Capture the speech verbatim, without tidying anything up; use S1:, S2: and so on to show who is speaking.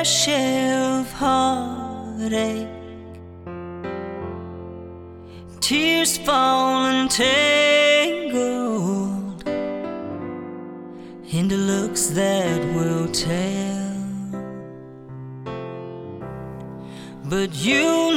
S1: fair share of heartache. Tears fall entangled into looks that will tell. But you